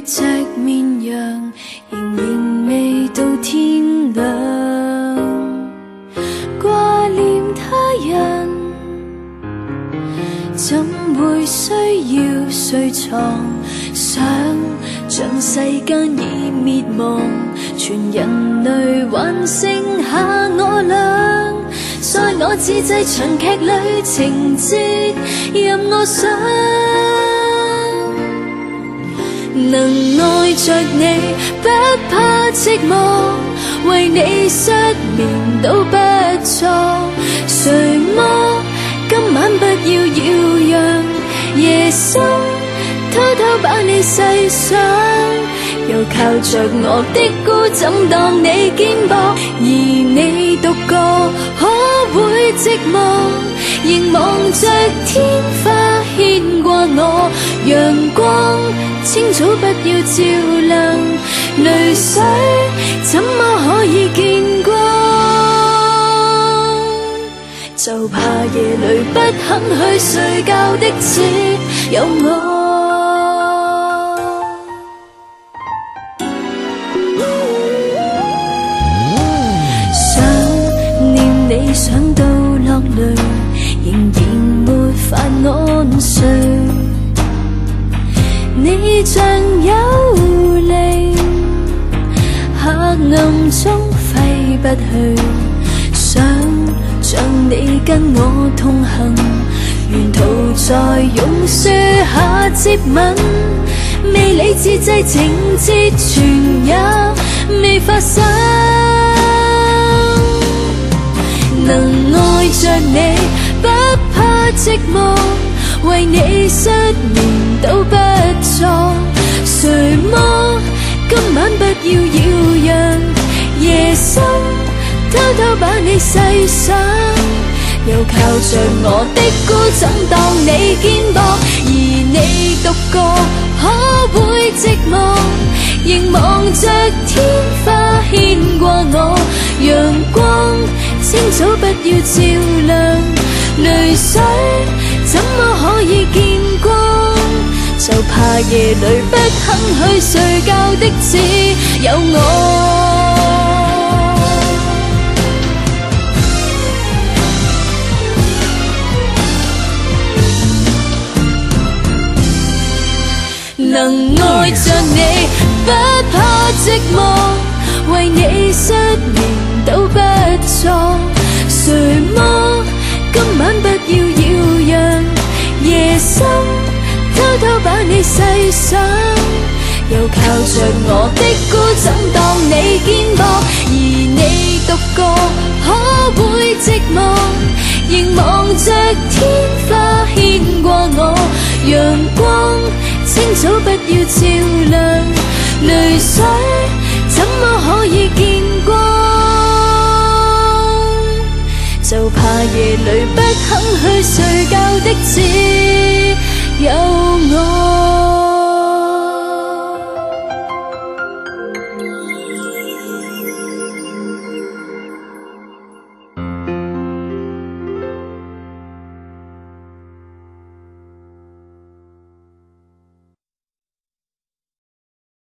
隻綿羊，仍然未到天亮。掛念他人，怎會需要睡床？想像世間已滅亡，全人類還剩下我倆。在我自製長劇裏情節任我想，能愛着你不怕寂寞，為你失眠都不錯。誰麼今晚不要擾攘夜深，偷偷把你細想，又靠着我的孤枕當你肩膊，而你獨個可會寂寞？凝望着天花牽掛我，陽光清早不要照亮，淚水怎麼可以見光？就怕夜裏不肯去睡覺的只有我。你想到落淚，仍然沒法安睡。你像幽靈，黑暗中揮不去。想像你跟我同行，沿途在榕樹下接吻。未理自製情節全也未發生。能愛着你不怕寂寞，為你失眠都不錯。誰麼今晚不要擾攘夜深，偷偷把你細想，又靠着我的孤枕當你肩膊，而你獨個可會寂寞？凝望着天花牽掛我，陽光清早不要照亮，淚水怎麼可以見光？就怕夜裏不肯去睡覺的只有我。能愛着你不怕寂寞，為你失眠都不錯。誰麼今晚不要擾攘夜深，偷偷把你細想，又靠着我的孤枕當你肩膊，而你獨個可會寂寞？凝望着天花牽掛我，陽光清早不要照亮，淚水怎麼可以見光？就怕夜裏不肯去睡覺的只有我。